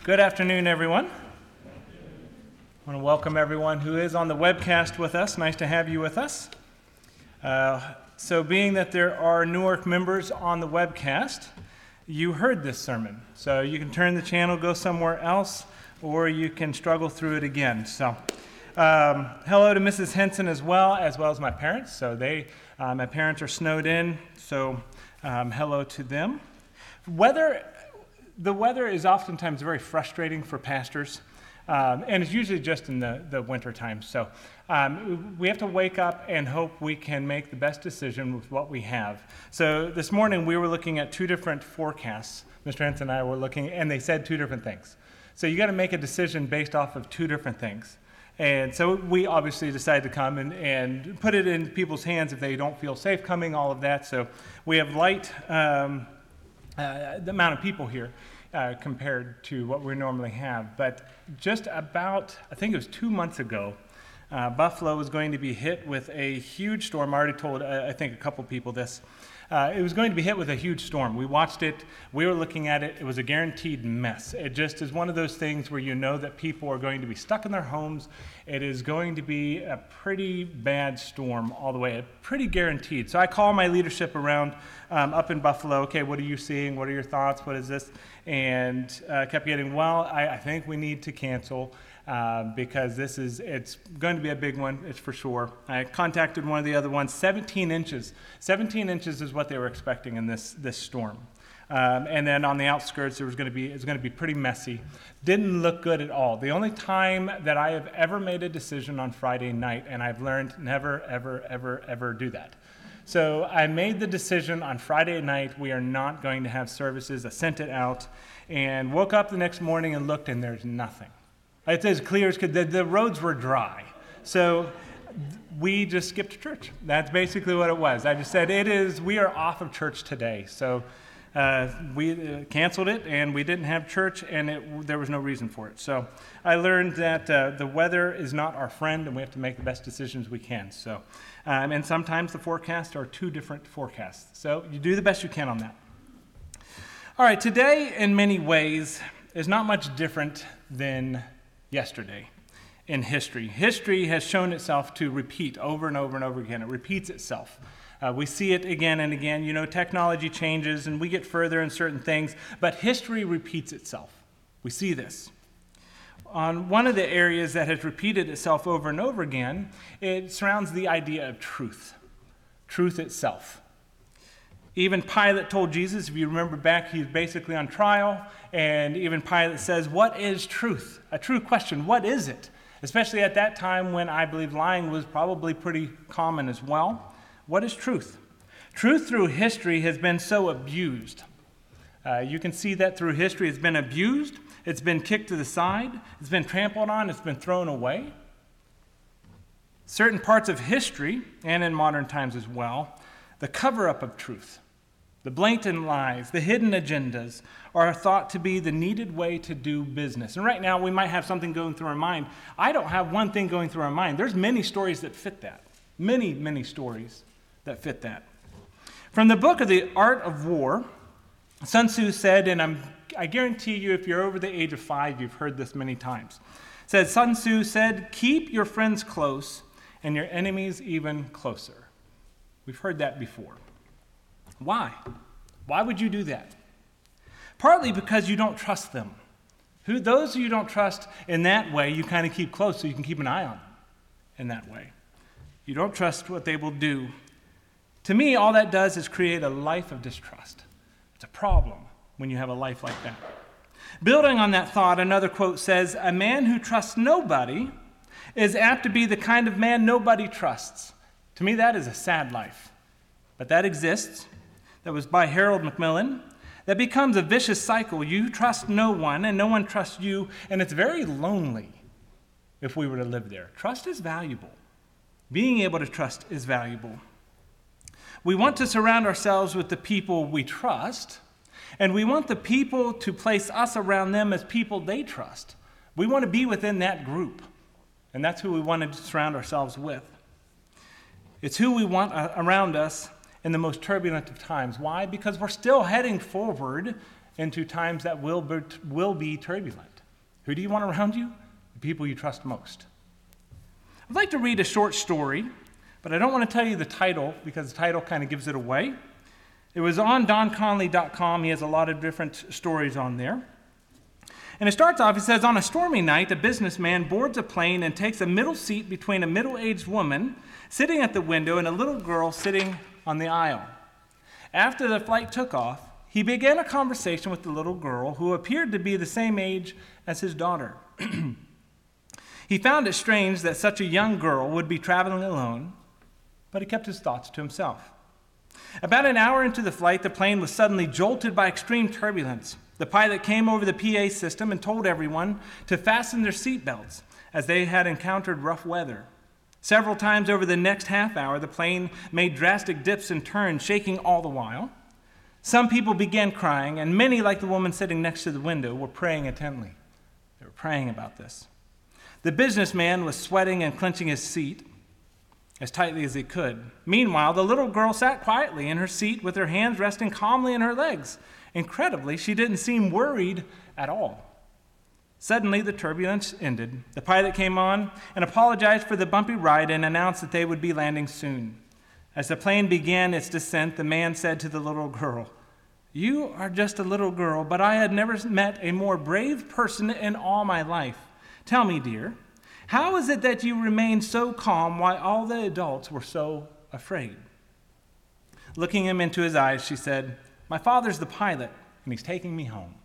Good afternoon, everyone. I want to welcome everyone who is on the webcast with us. Nice to have you with us. So being that there are Newark members on the webcast, you heard this sermon. So you can turn the channel, go somewhere else, or you can struggle through it again. So hello to Mrs. Henson as well as my parents. So my parents are snowed in, so hello to them. The weather is oftentimes very frustrating for pastors, and it's usually just in the winter time. So we have to wake up and hope we can make the best decision with what we have. So this morning we were looking at two different forecasts. Mr. Henson and I were looking, and they said two different things. So you got to make a decision based off of two different things. And so we obviously decided to come and put it in people's hands if they don't feel safe coming, all of that. So we have light the amount of people here compared to what we normally have. But just about, I think it was 2 months ago, Buffalo was going to be hit with a huge storm. I already told, I think, a couple people this. It was going to be hit with a huge storm. We watched it. We were looking at it. It was a guaranteed mess. It just is one of those things where you know that people are going to be stuck in their homes. It is going to be a pretty bad storm all the way, pretty guaranteed. So I call my leadership around up in Buffalo. Okay, what are you seeing? What are your thoughts? What is this? And kept getting, I think we need to cancel. Because it's going to be a big one, it's for sure. I contacted one of the other ones, 17 inches. 17 inches is what they were expecting in this storm. And then on the outskirts, it's going to be pretty messy. Didn't look good at all. The only time that I have ever made a decision on Friday night, and I've learned never, ever, ever, ever do that. So I made the decision on Friday night, we are not going to have services. I sent it out and woke up the next morning and looked, and there's nothing. It's as clear as could. The roads were dry. So we just skipped church. That's basically what it was. I just said, we are off of church today. So we canceled it, and we didn't have church, and there was no reason for it. So I learned that the weather is not our friend, and we have to make the best decisions we can. So, and sometimes the forecasts are two different forecasts. So you do the best you can on that. All right, today, in many ways, is not much different than yesterday in history. History has shown itself to repeat over and over and over again. It repeats itself. We see it again and again. You know, technology changes and we get further in certain things, but history repeats itself. We see this. On one of the areas that has repeated itself over and over again, it surrounds the idea of truth. Truth itself. Even Pilate told Jesus, if you remember back, he's basically on trial, and even Pilate says, what is truth? A true question, what is it? Especially at that time when I believe lying was probably pretty common as well. What is truth? Truth through history has been so abused. You can see that through history. It's been abused, it's been kicked to the side, it's been trampled on, it's been thrown away. Certain parts of history, and in modern times as well, the cover-up of truth, the blatant lies, the hidden agendas are thought to be the needed way to do business. And right now, we might have something going through our mind. I don't have one thing going through our mind. There's many stories that fit that. Many, many stories that fit that. From the book of The Art of War, Sun Tzu said, and I guarantee you if you're over the age of 5, you've heard this many times. Sun Tzu said, keep your friends close and your enemies even closer. We've heard that before. Why? Why would you do that? Partly because you don't trust them. Those who you don't trust in that way, you kind of keep close so you can keep an eye on them in that way. You don't trust what they will do. To me, all that does is create a life of distrust. It's a problem when you have a life like that. Building on that thought, another quote says, a man who trusts nobody is apt to be the kind of man nobody trusts. To me, that is a sad life. But that exists. That was by Harold Macmillan. That becomes a vicious cycle. You trust no one, and no one trusts you, and it's very lonely if we were to live there. Trust is valuable. Being able to trust is valuable. We want to surround ourselves with the people we trust, and we want the people to place us around them as people they trust. We want to be within that group, and that's who we want to surround ourselves with. It's who we want around us in the most turbulent of times. Why? Because we're still heading forward into times that will be turbulent. Who do you want around you? The people you trust most. I'd like to read a short story, but I don't want to tell you the title because the title kind of gives it away. It was on donconley.com. He has a lot of different stories on there. And it starts off, it says, on a stormy night, a businessman boards a plane and takes a middle seat between a middle-aged woman sitting at the window and a little girl sitting on the aisle. After the flight took off, he began a conversation with the little girl who appeared to be the same age as his daughter. He found it strange that such a young girl would be traveling alone, but he kept his thoughts to himself. About an hour into the flight, the plane was suddenly jolted by extreme turbulence. The pilot came over the PA system and told everyone to fasten their seatbelts as they had encountered rough weather. Several times over the next half hour, the plane made drastic dips and turns, shaking all the while. Some people began crying, and many, like the woman sitting next to the window, were praying intently. They were praying about this. The businessman was sweating and clenching his seat as tightly as he could. Meanwhile, the little girl sat quietly in her seat with her hands resting calmly in her legs. Incredibly, she didn't seem worried at all. Suddenly, the turbulence ended. The pilot came on and apologized for the bumpy ride and announced that they would be landing soon. As the plane began its descent, the man said to the little girl, "You are just a little girl, but I had never met a more brave person in all my life. Tell me, dear, how is it that you remained so calm while all the adults were so afraid?" Looking him into his eyes, she said, "My father's the pilot, and he's taking me home."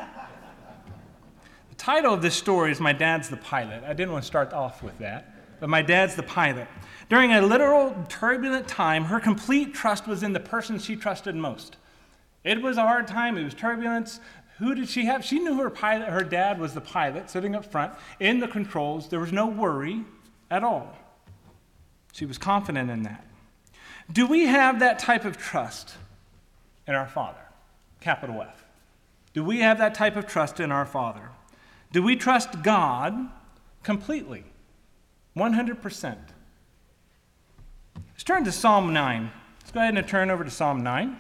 The title of this story is My Dad's the Pilot. I didn't want to start off with that, but My Dad's the Pilot. During a literal turbulent time, her complete trust was in the person she trusted most. It was a hard time. It was turbulence. Who did she have? She knew her dad was the pilot, sitting up front in the controls. There was no worry at all. She was confident in that. Do we have that type of trust in our Father? Capital F. Do we have that type of trust in our Father? Do we trust God completely? 100%. Let's turn to Psalm 9. Let's go ahead and turn over to Psalm 9.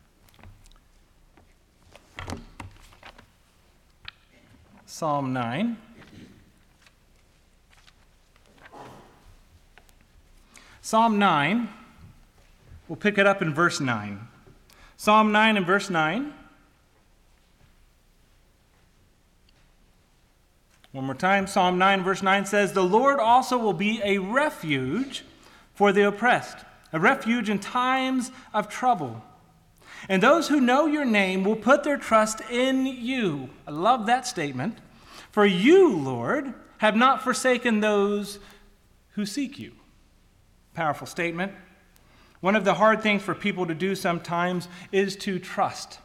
Psalm 9. Psalm 9, we'll pick it up in verse 9. Psalm 9 and verse 9. One more time, Psalm 9 verse 9 says, "The Lord also will be a refuge for the oppressed, a refuge in times of trouble. And those who know your name will put their trust in you." I love that statement. "For you, Lord, have not forsaken those who seek you." Powerful statement. One of the hard things for people to do sometimes is to trust.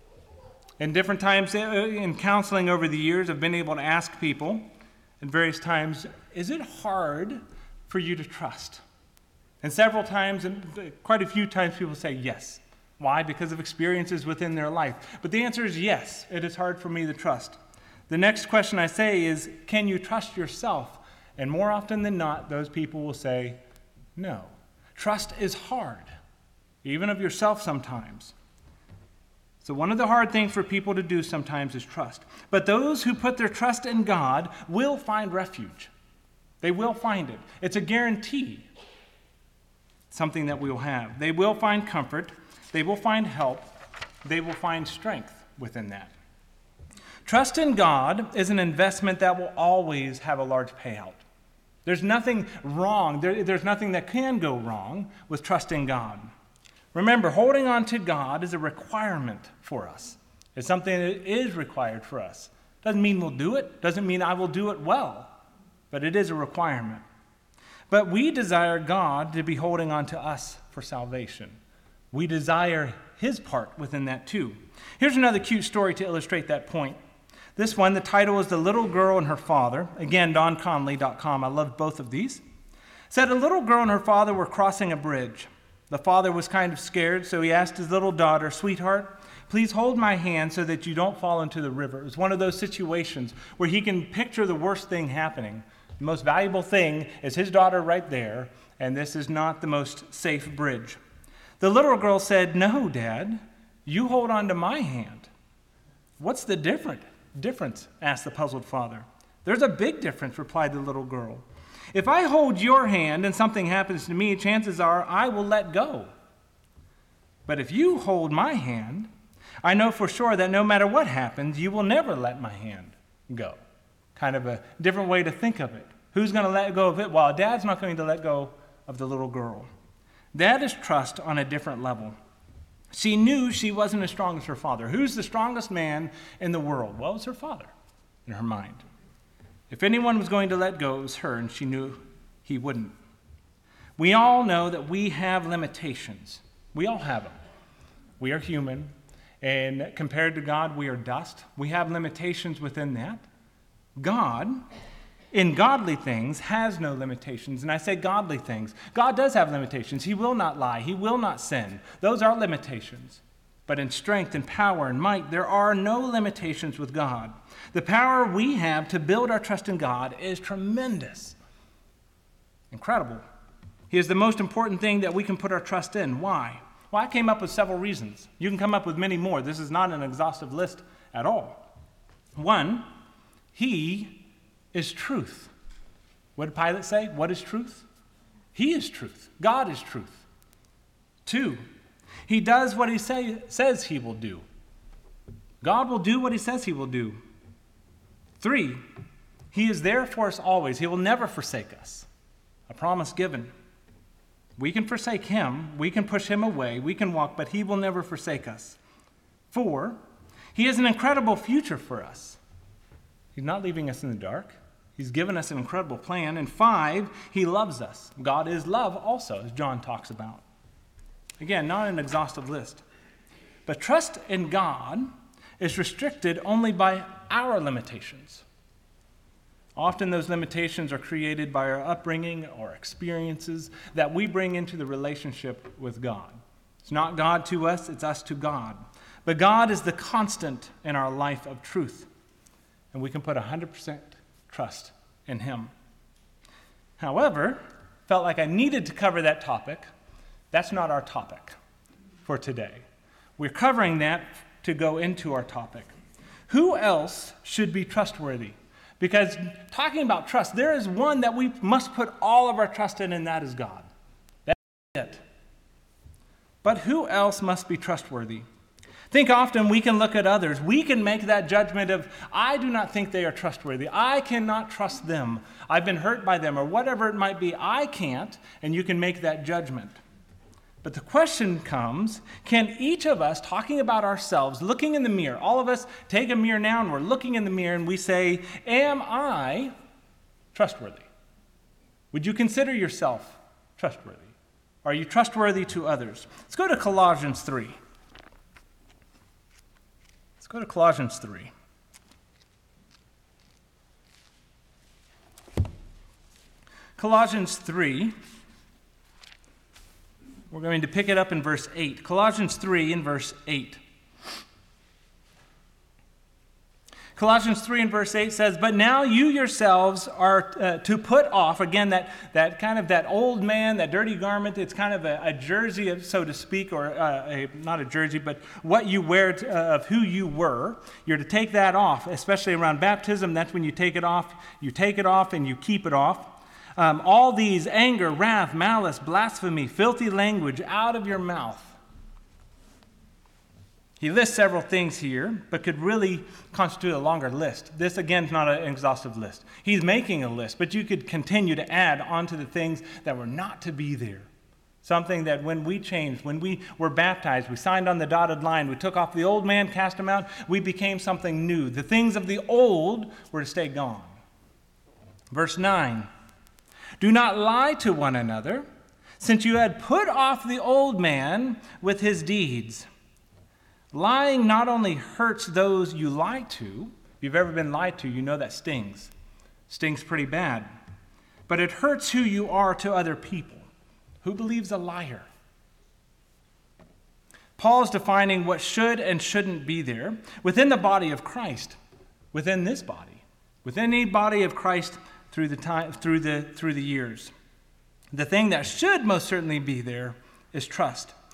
In different times in counseling over the years, I've been able to ask people at various times, is it hard for you to trust? And several times, and quite a few times, people say yes. Why? Because of experiences within their life. But the answer is yes, it is hard for me to trust. The next question I say is, can you trust yourself? And more often than not, those people will say no. Trust is hard, even of yourself sometimes. So one of the hard things for people to do sometimes is trust. But those who put their trust in God will find refuge. They will find it. It's a guarantee. Something that we will have. They will find comfort. They will find help. They will find strength within that. Trust in God is an investment that will always have a large payout. There's nothing wrong. There's nothing that can go wrong with trusting God. Remember, holding on to God is a requirement for us. It's something that is required for us. Doesn't mean we'll do it. Doesn't mean I will do it well. But it is a requirement. But we desire God to be holding on to us for salvation. We desire his part within that too. Here's another cute story to illustrate that point. This one, the title is The Little Girl and Her Father. Again, donconley.com. I love both of these. It said a little girl and her father were crossing a bridge. The father was kind of scared, so he asked his little daughter, "Sweetheart, please hold my hand so that you don't fall into the river." It was one of those situations where he can picture the worst thing happening. The most valuable thing is his daughter right there, and this is not the most safe bridge. The little girl said, "No, Dad, you hold on to my hand." "What's the difference?" asked the puzzled father. "There's a big difference," replied the little girl. "If I hold your hand and something happens to me, chances are I will let go. But if you hold my hand, I know for sure that no matter what happens, you will never let my hand go." Kind of a different way to think of it. Who's going to let go of it? Well, Dad's not going to let go of the little girl. That is trust on a different level. She knew she wasn't as strong as her father. Who's the strongest man in the world? Well, it was her father in her mind. If anyone was going to let go, it was her, and she knew he wouldn't. We all know that we have limitations. We all have them. We are human, and compared to God, we are dust. We have limitations within that. God, in godly things, has no limitations. And I say godly things. God does have limitations. He will not lie. He will not sin. Those are limitations. But in strength and power and might, there are no limitations with God. The power we have to build our trust in God is tremendous. Incredible. He is the most important thing that we can put our trust in. Why? Well, I came up with several reasons. You can come up with many more. This is not an exhaustive list at all. One, He is truth. What did Pilate say? What is truth? He is truth. God is truth. Two, He does what He says He will do. God will do what He says He will do. Three, He is there for us always. He will never forsake us. A promise given. We can forsake Him. We can push Him away. We can walk, but He will never forsake us. Four, He has an incredible future for us. He's not leaving us in the dark. He's given us an incredible plan. And five, He loves us. God is love also, as John talks about. Again, not an exhaustive list. But trust in God is restricted only by our limitations. Often those limitations are created by our upbringing or experiences that we bring into the relationship with God. It's not God to us, it's us to God. But God is the constant in our life of truth. And we can put 100% trust in Him. However, felt like I needed to cover that topic. That's not our topic for today. We're covering that to go into our topic. Who else should be trustworthy? Because talking about trust, there is one that we must put all of our trust in, and that is God. That's it. But who else must be trustworthy? Think often we can look at others. We can make that judgment of, I do not think they are trustworthy. I cannot trust them. I've been hurt by them, or whatever it might be. I can't, and you can make that judgment. But the question comes, can each of us, talking about ourselves, looking in the mirror, all of us take a mirror now and we're looking in the mirror and we say, am I trustworthy? Would you consider yourself trustworthy? Are you trustworthy to others? Let's go to Colossians 3. Go to Colossians 3. Colossians 3, we're going to pick it up in verse 8. Colossians 3 in verse 8. Colossians 3 and verse 8 says, "But now you yourselves are to put off," again, that kind of that old man, that dirty garment. It's kind of a jersey, so to speak, or not a jersey, but what you wear of who you were. You're to take that off, especially around baptism. That's when you take it off. You take it off and you keep it off. All these anger, wrath, malice, blasphemy, filthy language out of your mouth. He lists several things here, but could really constitute a longer list. This, again, is not an exhaustive list. He's making a list, but you could continue to add onto the things that were not to be there. Something that when we changed, when we were baptized, we signed on the dotted line, we took off the old man, cast him out, we became something new. The things of the old were to stay gone. Verse 9, "Do not lie to one another, since you had put off the old man with his deeds." Lying not only hurts those you lie to. If you've ever been lied to, you know that stings. Stings pretty bad. But it hurts who you are to other people. Who believes a liar? Paul's defining what should and shouldn't be there within the body of Christ, within this body, within any body of Christ through the years. The thing that should most certainly be there is trust.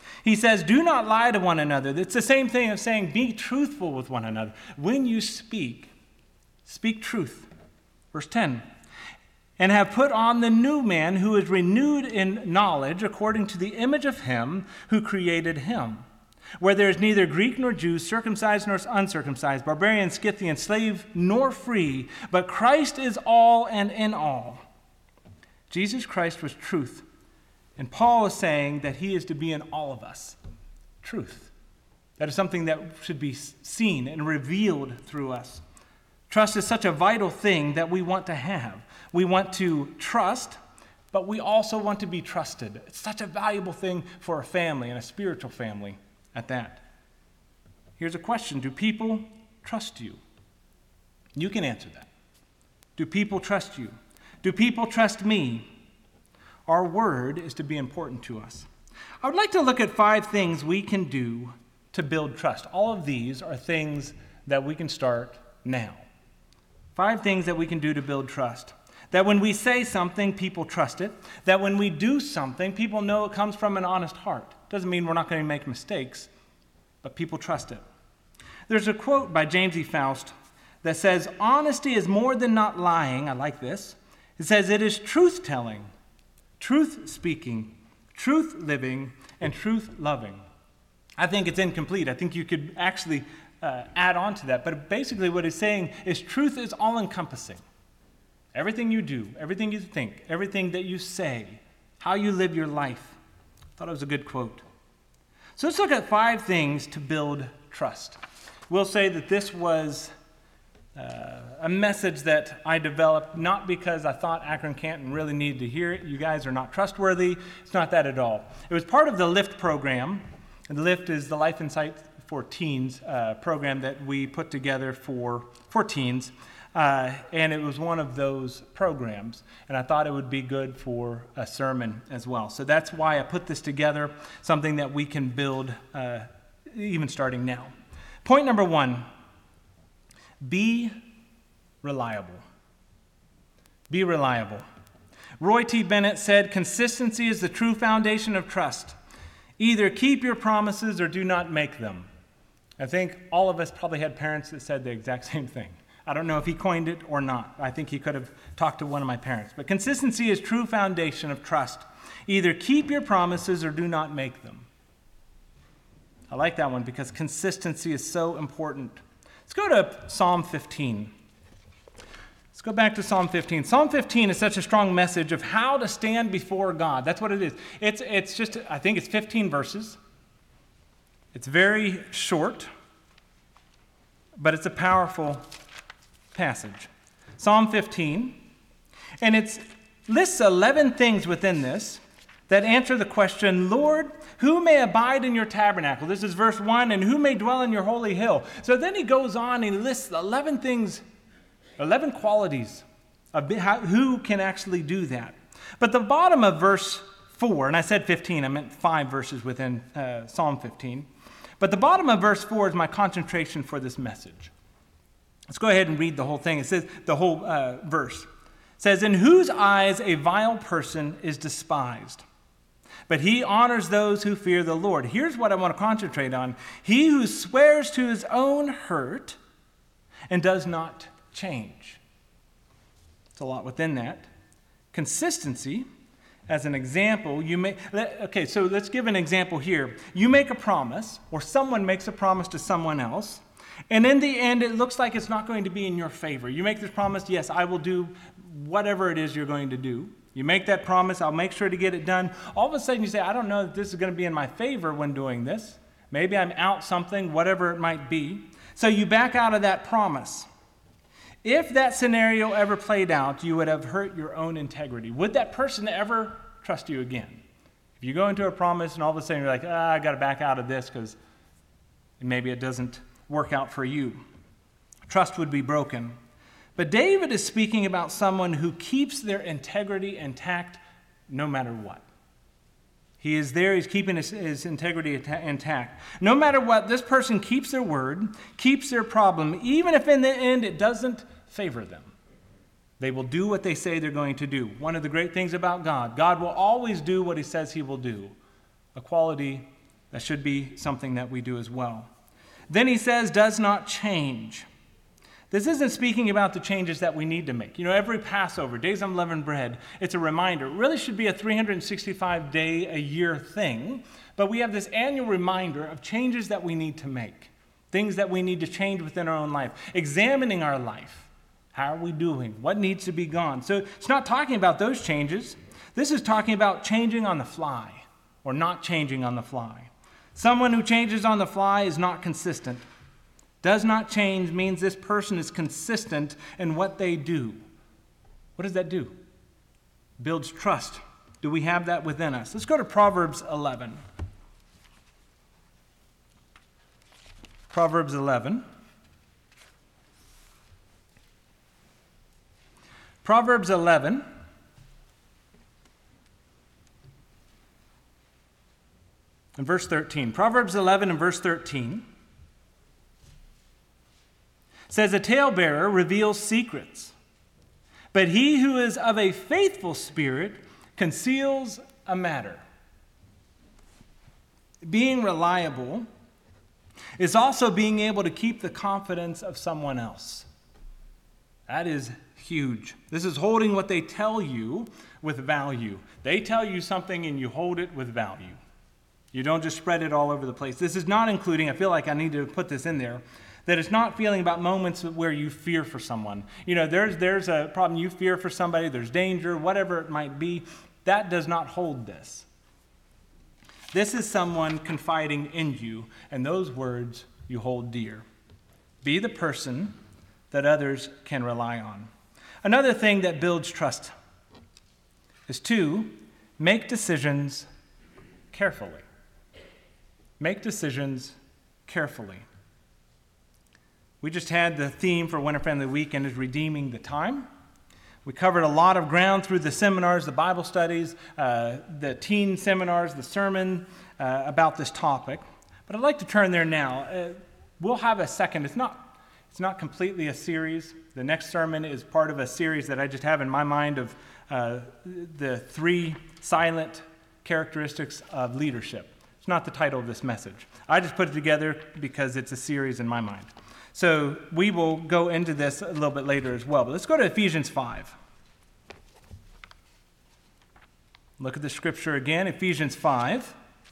He says, do not lie to one another. It's the same thing as saying, be truthful with one another. When you speak, speak truth. Verse 10, and have put on the new man who is renewed in knowledge according to the image of him who created him, where there is neither Greek nor Jew, circumcised nor uncircumcised, barbarian, Scythian, slave nor free, but Christ is all and in all. Jesus Christ was truth. And Paul is saying that he is to be in all of us. Truth. That is something that should be seen and revealed through us. Trust is such a vital thing that we want to have. We want to trust, but we also want to be trusted. It's such a valuable thing for a family, and a spiritual family at that. Here's a question. Do people trust you? You can answer that. Do people trust you? Do people trust me? Our word is to be important to us. I would like to look at 5 things we can do to build trust. All of these are things that we can start now. 5 things that we can do to build trust. That when we say something, people trust it. That when we do something, people know it comes from an honest heart. Doesn't mean we're not going to make mistakes, but people trust it. There's a quote by James E. Faust that says, honesty is more than not lying. I like this. It says it is truth-telling, truth-speaking, truth-living, and truth-loving. I think it's incomplete. I think you could actually add on to that. But basically what it's saying is truth is all-encompassing. Everything you do, everything you think, everything that you say, how you live your life. I thought it was a good quote. So let's look at 5 things to build trust. We'll say that this was a message that I developed not because I thought Akron-Canton really needed to hear it. You guys are not trustworthy. It's not that at all. It was part of the LIFT program. And the LIFT is the Life Insight for Teens program that we put together for teens. And it was one of those programs. And I thought it would be good for a sermon as well. So that's why I put this together, something that we can build even starting now. Point number 1. Be reliable. Be reliable. Roy T. Bennett said, consistency is the true foundation of trust. Either keep your promises or do not make them. I think all of us probably had parents that said the exact same thing. I don't know if he coined it or not. I think he could have talked to one of my parents. But consistency is true foundation of trust. Either keep your promises or do not make them. I like that one because consistency is so important. Let's go to Psalm 15. Let's go back to Psalm 15. Psalm 15 is such a strong message of how to stand before God. That's what it is. It's just, I think it's 15 verses. It's very short, but it's a powerful passage. Psalm 15. And it lists 11 things within this that answer the question, Lord, who may abide in your tabernacle? This is verse 1, and who may dwell in your holy hill? So then he goes on and he lists 11 things, 11 qualities of who can actually do that. But the bottom of verse 4, and I said 15, I meant 5 verses within Psalm 15. But the bottom of verse 4 is my concentration for this message. Let's go ahead and read the whole thing. It says, the whole verse. It says, in whose eyes a vile person is despised, but he honors those who fear the Lord. Here's what I want to concentrate on. He who swears to his own hurt and does not change. It's a lot within that. Consistency, as an example, so let's give an example here. You make a promise, or someone makes a promise to someone else, and in the end, it looks like it's not going to be in your favor. You make this promise, yes, I will do whatever it is you're going to do. You make that promise, I'll make sure to get it done. All of a sudden you say, I don't know if this is going to be in my favor when doing this. Maybe I'm out something, whatever it might be. So you back out of that promise. If that scenario ever played out, you would have hurt your own integrity. Would that person ever trust you again? If you go into a promise and all of a sudden you're like, I got to back out of this because maybe it doesn't work out for you. Trust would be broken. But David is speaking about someone who keeps their integrity intact no matter what. He is there, he's keeping his integrity intact. No matter what, this person keeps their word, keeps their problem, even if in the end it doesn't favor them. They will do what they say they're going to do. One of the great things about God, God will always do what he says he will do. A quality That should be something that we do as well. Then he says, does not change. This isn't speaking about the changes that we need to make. Every Passover, Days of Unleavened Bread, it's a reminder. It really should be a 365-day-a-year thing, but we have this annual reminder of changes that we need to make, things that we need to change within our own life, examining our life. How are we doing? What needs to be gone? So it's not talking about those changes. This is talking about changing on the fly or not changing on the fly. Someone who changes on the fly is not consistent. Does not change means this person is consistent in what they do. What does that do? Builds trust. Do we have that within us? Let's go to Proverbs 11. Proverbs 11. Proverbs 11. And verse 13. Proverbs 11 and verse 13 says, a talebearer reveals secrets, but he who is of a faithful spirit conceals a matter. Being reliable is also being able to keep the confidence of someone else. That is huge. This is holding what they tell you with value. They tell you something and you hold it with value. You don't just spread it all over the place. This is not including, I feel like I need to put this in there, that it's not feeling about moments where you fear for someone. There's a problem, you fear for somebody, there's danger, whatever it might be. That does not hold this. This is someone confiding in you, and those words you hold dear. Be the person that others can rely on. Another thing that builds trust is to make decisions carefully. Make decisions carefully. We just had the theme for Winter Family Weekend is redeeming the time. We covered a lot of ground through the seminars, the Bible studies, the teen seminars, the sermon about this topic. But I'd like to turn there now. We'll have a second. It's not completely a series. The next sermon is part of a series that I just have in my mind of the 3 silent characteristics of leadership. It's not the title of this message. I just put it together because it's a series in my mind. So we will go into this a little bit later as well. But let's go to Ephesians 5. Look at the scripture again, Ephesians 5.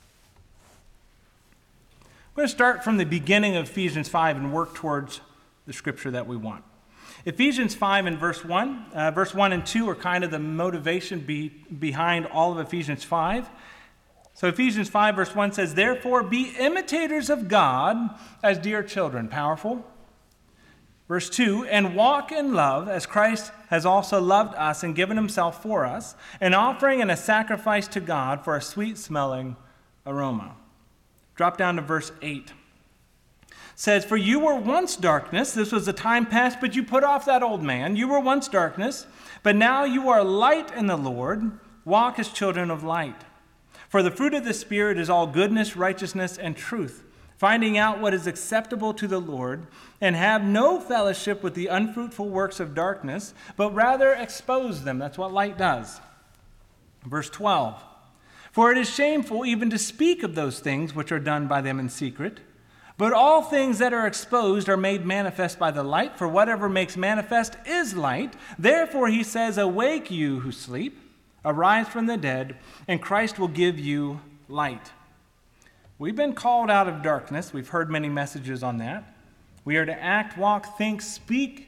We're going to start from the beginning of Ephesians 5 and work towards the scripture that we want. Ephesians 5 and verse 1. Verse 1 and 2 are kind of the motivation behind all of Ephesians 5. So Ephesians 5 verse 1 says, therefore be imitators of God as dear children. Powerful. Verse 2, and walk in love as Christ has also loved us and given himself for us, an offering and a sacrifice to God for a sweet-smelling aroma. Drop down to verse 8. It says, for you were once darkness. This was a time past, but you put off that old man. You were once darkness, but now you are light in the Lord. Walk as children of light. For the fruit of the Spirit is all goodness, righteousness, and truth, finding out what is acceptable to the Lord, and have no fellowship with the unfruitful works of darkness, but rather expose them. That's what light does. Verse 12, for it is shameful even to speak of those things which are done by them in secret, but all things that are exposed are made manifest by the light, for whatever makes manifest is light. Therefore he says, awake you who sleep, arise from the dead, and Christ will give you light. We've been called out of darkness. We've heard many messages on that. We are to act, walk, think, speak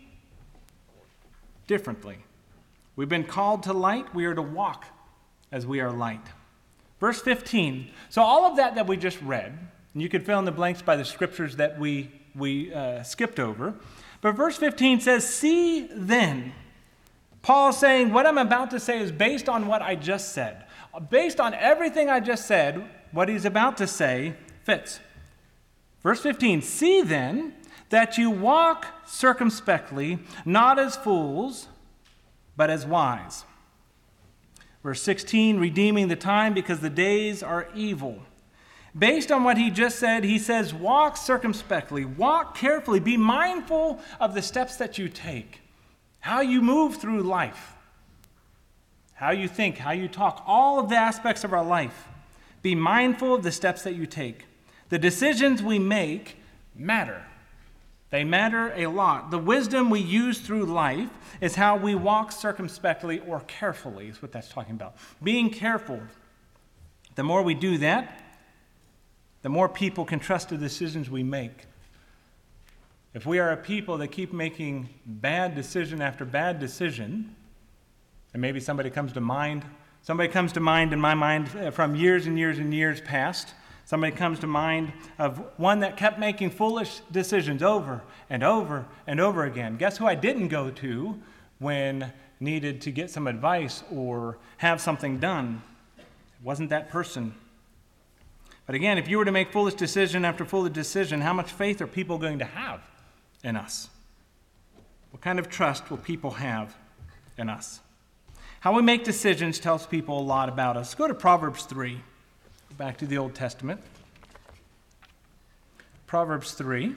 differently. We've been called to light. We are to walk as we are light. Verse 15. So all of that we just read, and you could fill in the blanks by the scriptures that we skipped over. But verse 15 says, see then. Paul's saying what I'm about to say is based on what I just said. Based on everything I just said, what he's about to say fits. Verse 15, see then that you walk circumspectly, not as fools, but as wise. Verse 16, redeeming the time because the days are evil. Based on what he just said, he says, walk circumspectly, walk carefully, be mindful of the steps that you take, how you move through life, how you think, how you talk, all of the aspects of our life. Be mindful of the steps that you take. The decisions we make matter. They matter a lot. The wisdom we use through life is how we walk circumspectly or carefully, is what that's talking about. Being careful. The more we do that, the more people can trust the decisions we make. If we are a people that keep making bad decision after bad decision, and maybe somebody comes to mind in my mind from years and years and years past. Somebody comes to mind of one that kept making foolish decisions over and over and over again. Guess who I didn't go to when needed to get some advice or have something done? It wasn't that person. But again, if you were to make foolish decision after foolish decision, how much faith are people going to have in us? What kind of trust will people have in us? How we make decisions tells people a lot about us. Go to Proverbs 3. Back to the Old Testament. Proverbs 3.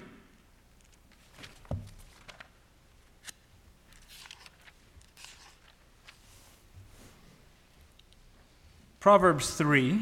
Proverbs 3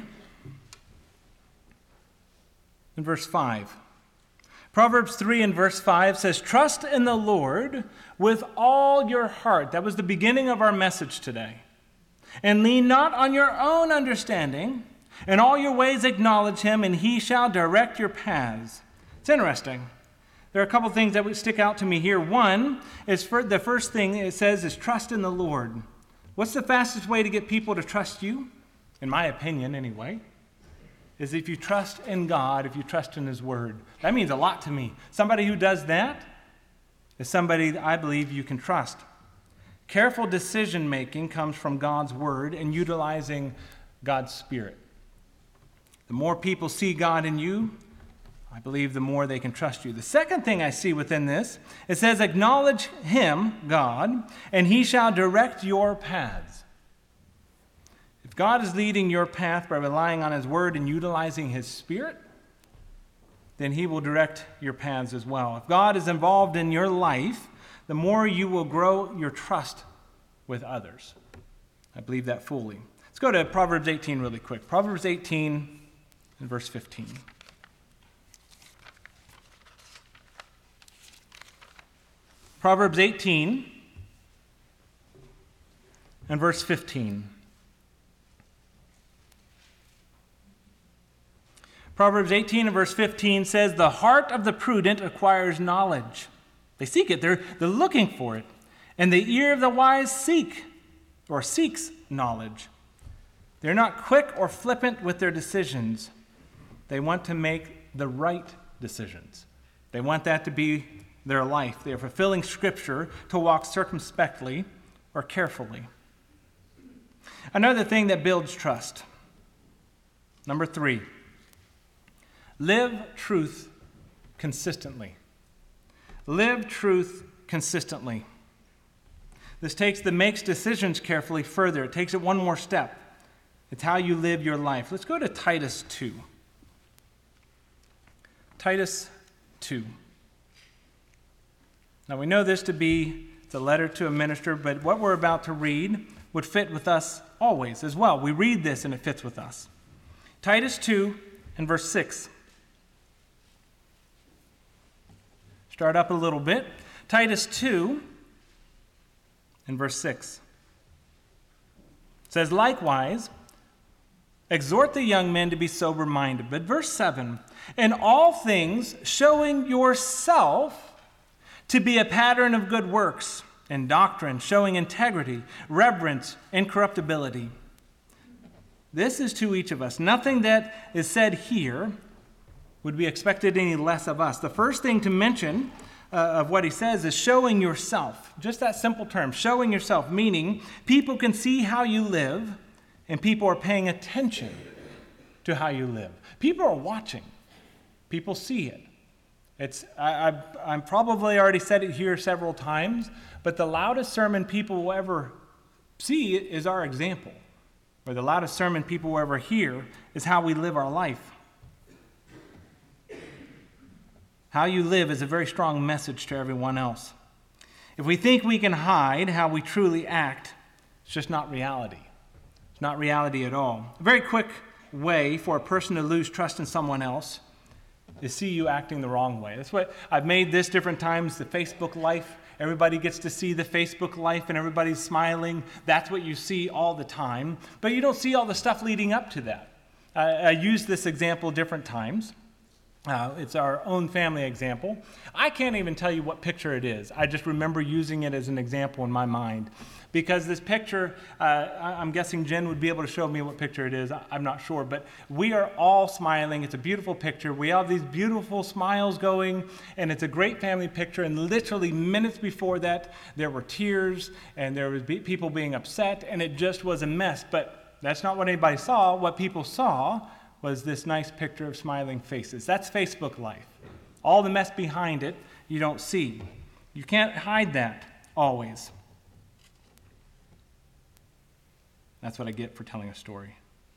and verse 5. Proverbs 3 and verse 5 says, "Trust in the Lord with all your heart." That was the beginning of our message today. "And lean not on your own understanding. In all your ways acknowledge him, and he shall direct your paths." It's interesting. There are a couple things that would stick out to me here. One is the first thing it says is trust in the Lord. What's the fastest way to get people to trust you? In my opinion, anyway, is if you trust in God, if you trust in his word. That means a lot to me. Somebody who does that is somebody that I believe you can trust. Careful decision making comes from God's word and utilizing God's Spirit. The more people see God in you, I believe the more they can trust you. The second thing I see within this, it says, acknowledge him, God, and he shall direct your paths. If God is leading your path by relying on his word and utilizing his Spirit, then he will direct your paths as well. If God is involved in your life, the more you will grow your trust with others. I believe that fully. Let's go to Proverbs 18 really quick. Proverbs 18 and verse 15. Proverbs 18 and verse 15. Proverbs 18 and verse 15 says, "The heart of the prudent acquires knowledge." They seek it. They're looking for it. "And the ear of the wise seeks knowledge." They're not quick or flippant with their decisions. They want to make the right decisions. They want that to be their life. They are fulfilling Scripture to walk circumspectly or carefully. Another thing that builds trust. Number 3, live truth consistently. Live truth consistently. This makes decisions carefully further. It takes it one more step. It's how you live your life. Let's go to Titus 2. Titus 2. Now we know this to be the letter to a minister, but what we're about to read would fit with us always as well. We read this and it fits with us. Titus 2 and verse 6. Start up a little bit. Titus 2 and verse 6. It says, "Likewise, exhort the young men to be sober-minded." But verse 7, "In all things showing yourself to be a pattern of good works and doctrine, showing integrity, reverence, incorruptibility." This is to each of us. Nothing that is said here would be expected any less of us. The first thing to mention of what he says is showing yourself. Just that simple term, showing yourself, meaning people can see how you live and people are paying attention to how you live. People are watching. People see it. I'm probably already said it here several times, but the loudest sermon people will ever see is our example. Or the loudest sermon people will ever hear is how we live our life. How you live is a very strong message to everyone else. If we think we can hide how we truly act, it's just not reality. It's not reality at all. A very quick way for a person to lose trust in someone else is see you acting the wrong way. That's what I've made this different times, the Facebook life. Everybody gets to see the Facebook life and everybody's smiling. That's what you see all the time. But you don't see all the stuff leading up to that. I use this example different times. It's our own family example. I can't even tell you what picture it is. I just remember using it as an example in my mind. Because this picture, I'm guessing Jen would be able to show me what picture it is. I'm not sure. But we are all smiling. It's a beautiful picture. We have these beautiful smiles going. And it's a great family picture. And literally minutes before that, there were tears. And there was people being upset. And it just was a mess. But that's not what anybody saw. What people saw was this nice picture of smiling faces. That's Facebook life. All the mess behind it, you don't see. You can't hide that always. That's what I get for telling a story.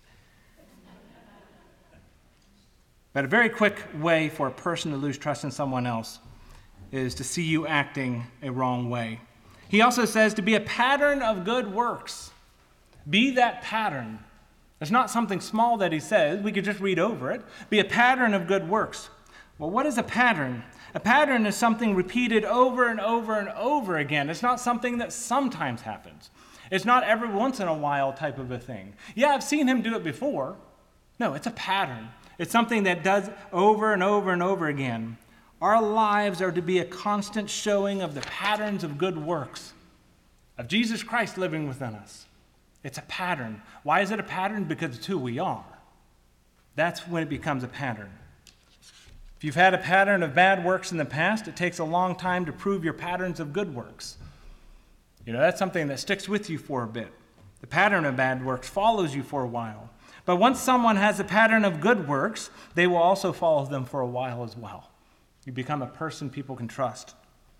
But a very quick way for a person to lose trust in someone else is to see you acting a wrong way. He also says to be a pattern of good works. Be that pattern. It's not something small that he says. We could just read over it. Be a pattern of good works. Well, what is a pattern? A pattern is something repeated over and over and over again. It's not something that sometimes happens. It's not every once in a while type of a thing. Yeah, I've seen him do it before. No, it's a pattern. It's something that does over and over and over again. Our lives are to be a constant showing of the patterns of good works, of Jesus Christ living within us. It's a pattern. Why is it a pattern? Because it's who we are. That's when it becomes a pattern. If you've had a pattern of bad works in the past, it takes a long time to prove your patterns of good works. That's something that sticks with you for a bit. The pattern of bad works follows you for a while. But once someone has a pattern of good works, they will also follow them for a while as well. You become a person people can trust.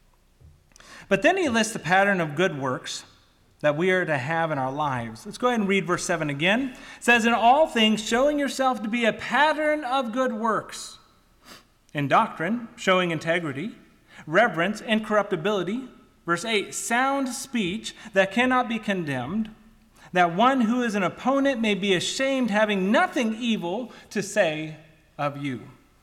But then he lists the pattern of good works that we are to have in our lives. Let's go ahead and read verse 7 again. It says, in all things, showing yourself to be a pattern of good works. In doctrine, showing integrity, reverence, incorruptibility. Verse 8, sound speech that cannot be condemned, that one who is an opponent may be ashamed, having nothing evil to say of you.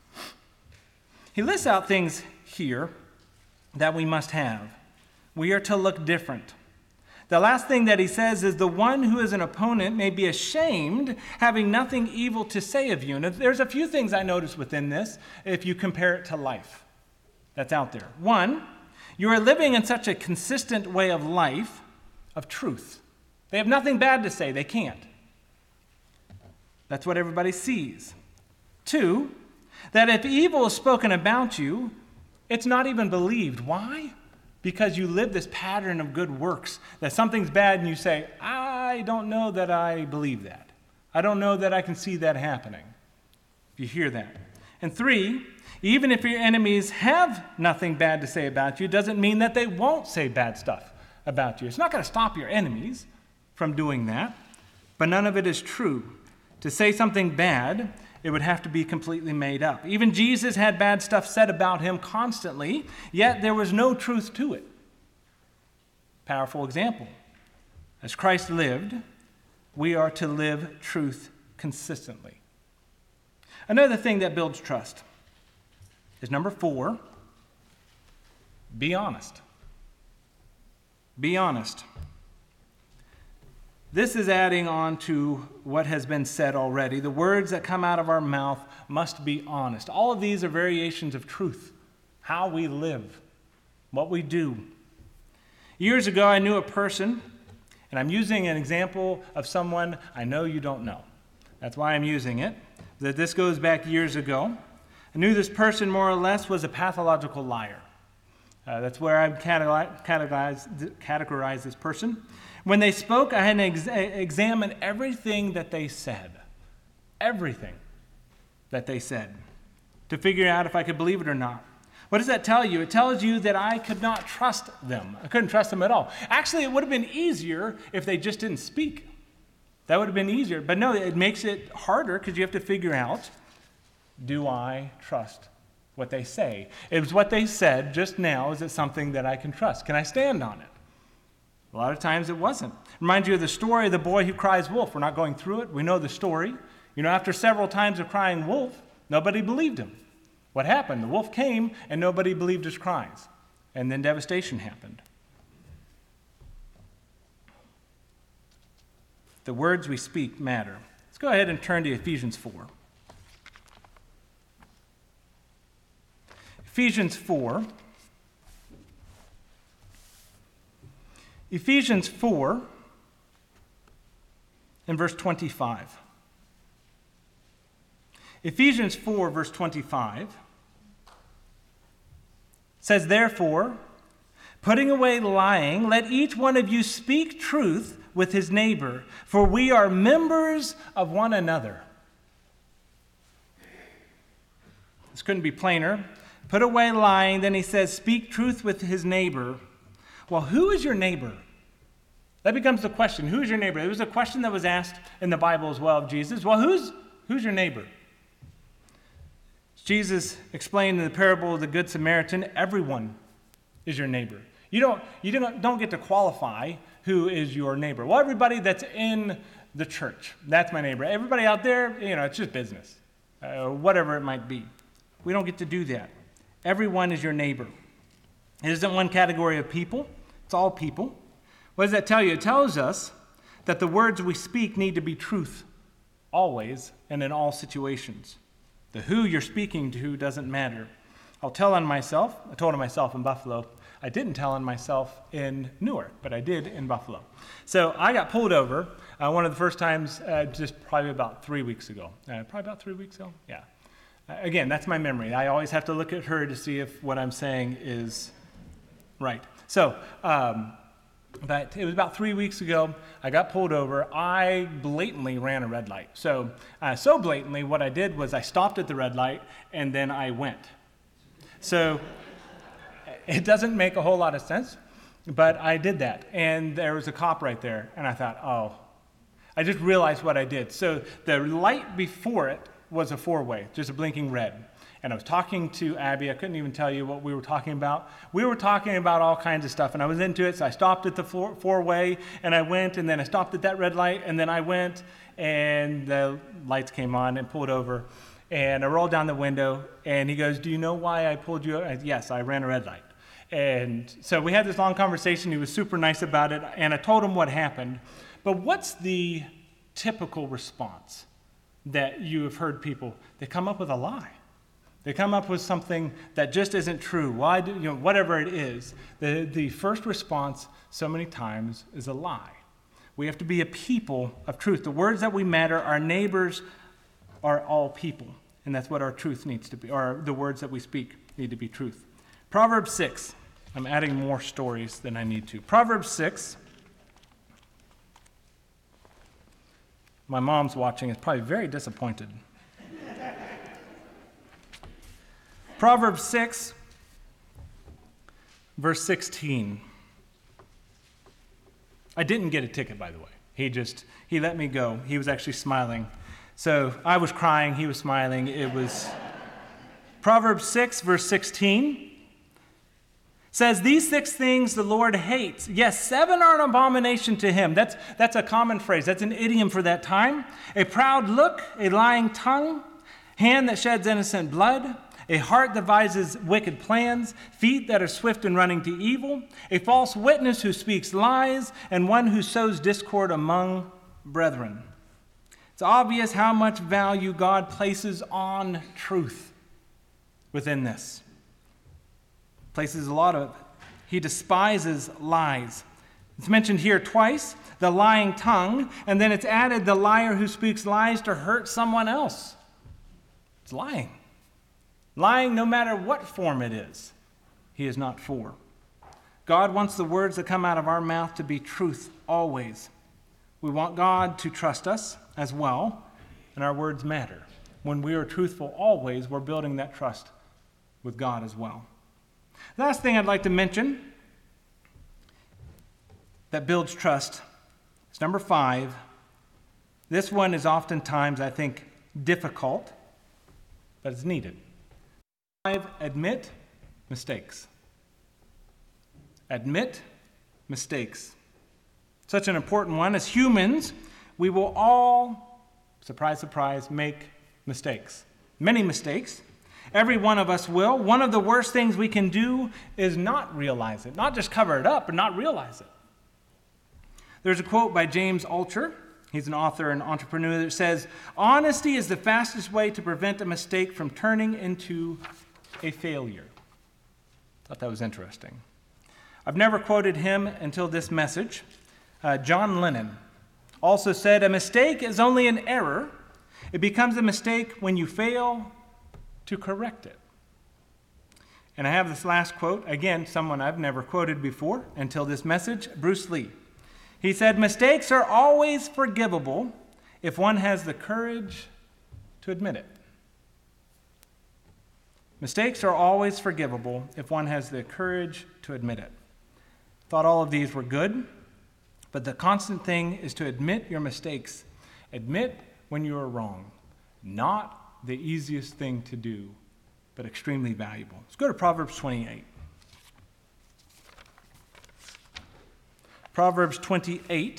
He lists out things here that we must have. We are to look different. The last thing that he says is the one who is an opponent may be ashamed, having nothing evil to say of you. And there's a few things I notice within this if you compare it to life that's out there. One, you are living in such a consistent way of life, of truth. They have nothing bad to say. They can't. That's what everybody sees. Two, that if evil is spoken about you, it's not even believed. Why? Because you live this pattern of good works, that something's bad and you say, I don't know that I believe that. I don't know that I can see that happening. You hear that. And three, even if your enemies have nothing bad to say about you, doesn't mean that they won't say bad stuff about you. It's not going to stop your enemies from doing that, but none of it is true. To say something bad, it would have to be completely made up. Even Jesus had bad stuff said about him constantly, yet there was no truth to it. Powerful example. As Christ lived, we are to live truth consistently. Another thing that builds trust is number 4, be honest. Be honest. This is adding on to what has been said already. The words that come out of our mouth must be honest. All of these are variations of truth, how we live, what we do. Years ago, I knew a person, and I'm using an example of someone I know you don't know. That's why I'm using it. That this goes back years ago. I knew this person more or less was a pathological liar. That's where I categorize this person. When they spoke, I had to examine everything that they said. Everything that they said. To figure out if I could believe it or not. What does that tell you? It tells you that I could not trust them. I couldn't trust them at all. Actually, it would have been easier if they just didn't speak. That would have been easier. But no, it makes it harder because you have to figure out, do I trust what they say? It was what they said just now. Is it something that I can trust? Can I stand on it? A lot of times it wasn't. Reminds you of the story of the boy who cries wolf. We're not going through it. We know the story. After several times of crying wolf, nobody believed him. What happened? The wolf came and nobody believed his cries. And then devastation happened. The words we speak matter. Let's go ahead and turn to Ephesians 4. Ephesians 4. Ephesians 4 and verse 25. Ephesians 4, verse 25 says, "Therefore, putting away lying, let each one of you speak truth with his neighbor, for we are members of one another." This couldn't be plainer. Put away lying, then he says, speak truth with his neighbor. Well, who is your neighbor? That becomes the question. Who is your neighbor? It was a question that was asked in the Bible as well of Jesus. Well, who's your neighbor? Jesus explained in the parable of the Good Samaritan, everyone is your neighbor. You don't get to qualify who is your neighbor. Well, everybody that's in the church, that's my neighbor. Everybody out there, it's just business, whatever it might be. We don't get to do that. Everyone is your neighbor. It isn't one category of people. It's all people. What does that tell you? It tells us that the words we speak need to be truth always and in all situations. The who you're speaking to doesn't matter. I'll tell on myself. I told on myself in Buffalo. I didn't tell on myself in Newark, but I did in Buffalo. So I got pulled over one of the first times just probably about 3 weeks ago. Yeah. Again, that's my memory. I always have to look at her to see if what I'm saying is right. So but it was about 3 weeks ago. I got pulled over. I blatantly ran a red light. So blatantly, what I did was I stopped at the red light, and then I went. So it doesn't make a whole lot of sense, but I did that. And there was a cop right there, and I thought, I just realized what I did. So the light before it was a four-way, just a blinking red. And I was talking to Abby. I couldn't even tell you what we were talking about. We were talking about all kinds of stuff, and I was into it, so I stopped at the four-way, and I went, and then I stopped at that red light, and then I went, and the lights came on and pulled over, and I rolled down the window, and he goes, "Do you know why I pulled you over?" Yes, I ran a red light. And so we had this long conversation. He was super nice about it, and I told him what happened. But what's the typical response that you have heard people? They come up with a lie. They come up with something that just isn't true. Whatever it is, the first response so many times is a lie. We have to be a people of truth. The words that we matter, our neighbors are all people, and that's what our truth needs to be, or the words that we speak need to be truth. Proverbs 6. I'm adding more stories than I need to. Proverbs 6. My mom's watching, is probably very disappointed. Proverbs 6, verse 16. I didn't get a ticket, by the way. He let me go. He was actually smiling. So I was crying, he was smiling. It was Proverbs 6, verse 16 says, "These 6 things the Lord hates. Yes, 7 are an abomination to him." That's a common phrase. That's an idiom for that time. "A proud look, a lying tongue, hand that sheds innocent blood, a heart that devises wicked plans, feet that are swift in running to evil, a false witness who speaks lies, and one who sows discord among brethren." It's obvious how much value God places on truth within this. Places a lot of it. He despises lies. It's mentioned here twice, the lying tongue, and then it's added the liar who speaks lies to hurt someone else. It's lying. Lying, no matter what form it is, he is not for. God wants the words that come out of our mouth to be truth always. We want God to trust us as well, and our words matter. When we are truthful always, we're building that trust with God as well. Last thing I'd like to mention that builds trust is number 5. This one is oftentimes, I think, difficult, but it's needed. 5, admit mistakes. Admit mistakes. Such an important one. As humans, we will all surprise, surprise, make mistakes. Many mistakes. Every one of us will. One of the worst things we can do is not realize it. Not just cover it up, but not realize it. There's a quote by James Altucher. He's an author and entrepreneur that says, "Honesty is the fastest way to prevent a mistake from turning into a failure." Thought that was interesting. I've never quoted him until this message. John Lennon also said, "A mistake is only an error. It becomes a mistake when you fail to correct it." And I have this last quote, again, someone I've never quoted before until this message, Bruce Lee. He said, "Mistakes are always forgivable if one has the courage to admit it." Mistakes are always forgivable if one has the courage to admit it. Thought all of these were good, but the constant thing is to admit your mistakes. Admit when you are wrong. Not the easiest thing to do, but extremely valuable. Let's go to Proverbs 28. Proverbs 28.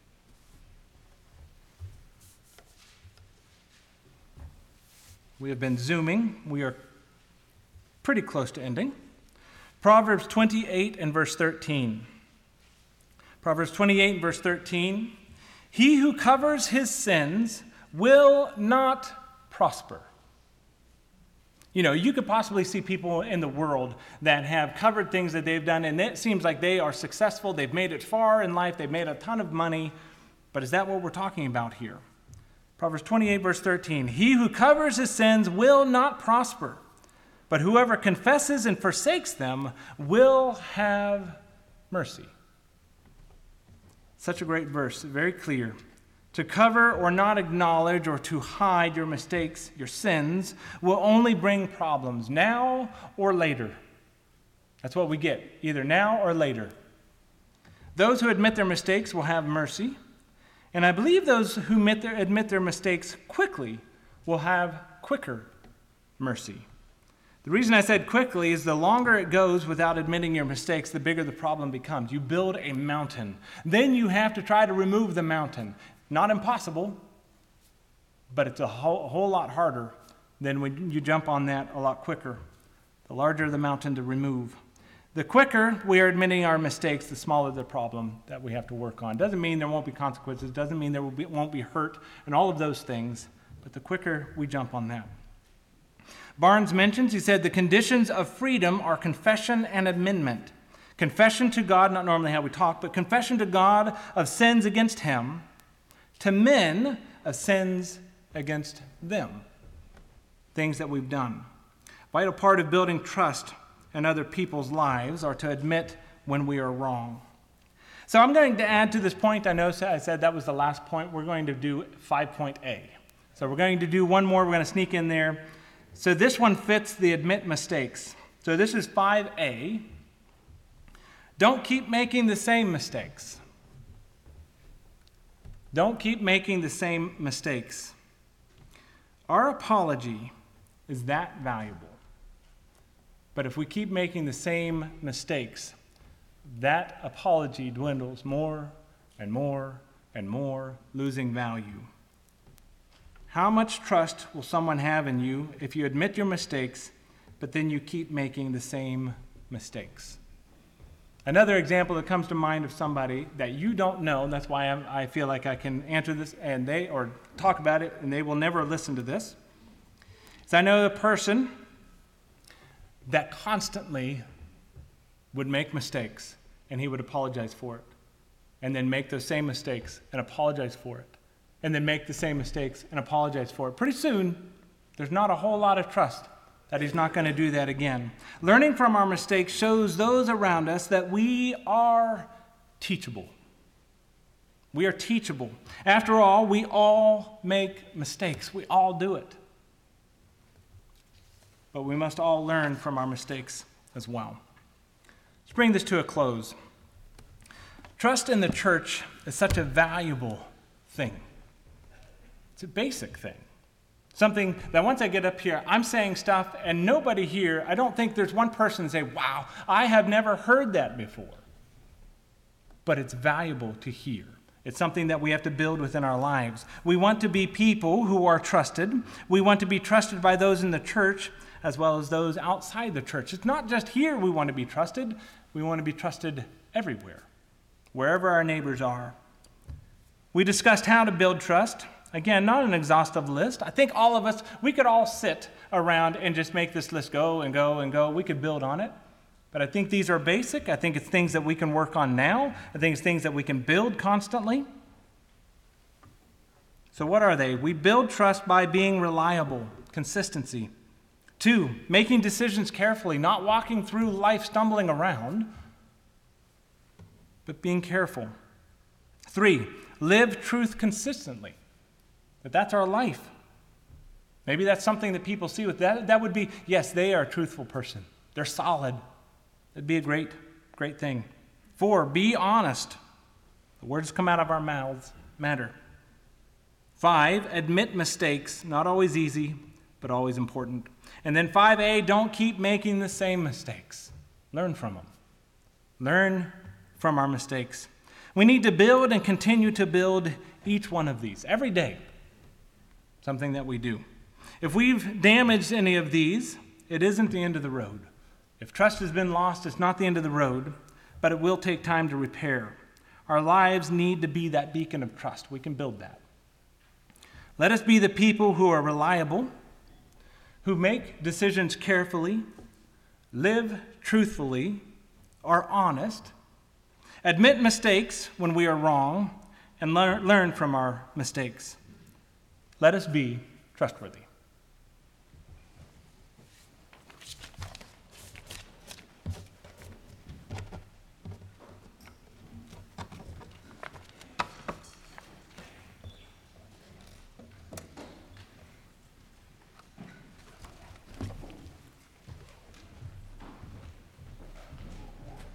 We have been zooming. We are pretty close to ending. Proverbs 28 and verse 13. Proverbs 28 and verse 13. "He who covers his sins will not prosper." You know, you could possibly see people in the world that have covered things that they've done, and it seems like they are successful. They've made it far in life. They've made a ton of money. But is that what we're talking about here? Proverbs 28, verse 13. "He who covers his sins will not prosper, but whoever confesses and forsakes them will have mercy." Such a great verse, very clear. To cover or not acknowledge or to hide your mistakes, your sins, will only bring problems now or later. That's what we get, either now or later. Those who admit their mistakes will have mercy, and I believe those who admit their mistakes quickly will have quicker mercy. The reason I said quickly is the longer it goes without admitting your mistakes, the bigger the problem becomes. You build a mountain. Then you have to try to remove the mountain. Not impossible, but it's a whole lot harder than when you jump on that a lot quicker. The larger the mountain to remove. The quicker we are admitting our mistakes, the smaller the problem that we have to work on. Doesn't mean there won't be consequences, doesn't mean there won't be hurt, and all of those things, but the quicker we jump on that. Barnes mentions, he said, the conditions of freedom are confession and amendment. Confession to God, not normally how we talk, but confession to God of sins against him, to men of sins against them, things that we've done. Vital part of building trust in other people's lives are to admit when we are wrong. So I'm going to add to this point. I know I said that was the last point. We're going to do 5.A. So we're going to do one more. We're going to sneak in there. So this one fits the admit mistakes. So this is 5A. Don't keep making the same mistakes. Don't keep making the same mistakes. Our apology is that valuable. But if we keep making the same mistakes, that apology dwindles more and more and more, losing value. How much trust will someone have in you if you admit your mistakes, but then you keep making the same mistakes? Another example that comes to mind of somebody that you don't know, and that's why I feel like I can answer this or talk about it, and they will never listen to this, is I know a person that constantly would make mistakes, and he would apologize for it, and then make those same mistakes and apologize for it, and then make the same mistakes and apologize for it. Pretty soon, there's not a whole lot of trust that he's not going to do that again. Learning from our mistakes shows those around us that we are teachable. We are teachable. After all, we all make mistakes. We all do it. But we must all learn from our mistakes as well. Let's bring this to a close. Trust in the church is such a valuable thing. It's a basic thing. Something that once I get up here, I'm saying stuff, and nobody here, I don't think there's one person say, wow, I have never heard that before. But it's valuable to hear. It's something that we have to build within our lives. We want to be people who are trusted. We want to be trusted by those in the church as well as those outside the church. It's not just here we want to be trusted. We want to be trusted everywhere, wherever our neighbors are. We discussed how to build trust. Again, not an exhaustive list. I think all of us, we could all sit around and just make this list go and go and go. We could build on it. But I think these are basic. I think it's things that we can work on now. I think it's things that we can build constantly. So what are they? We build trust by being reliable, consistency. 2, making decisions carefully, not walking through life stumbling around, but being careful. 3, live truth consistently. That's our life. Maybe that's something that people see with that. That would be, yes, they are a truthful person. They're solid. That'd be a great thing. 4, be honest. The words come out of our mouths matter. 5, admit mistakes. Not always easy, but always important. And then 5A, don't keep making the same mistakes. Learn from them. Learn from our mistakes. We need to build and continue to build each one of these every day. Something that we do. If we've damaged any of these, it isn't the end of the road. If trust has been lost, it's not the end of the road, but it will take time to repair. Our lives need to be that beacon of trust. We can build that. Let us be the people who are reliable, who make decisions carefully, live truthfully, are honest, admit mistakes when we are wrong, and learn from our mistakes. Let us be trustworthy.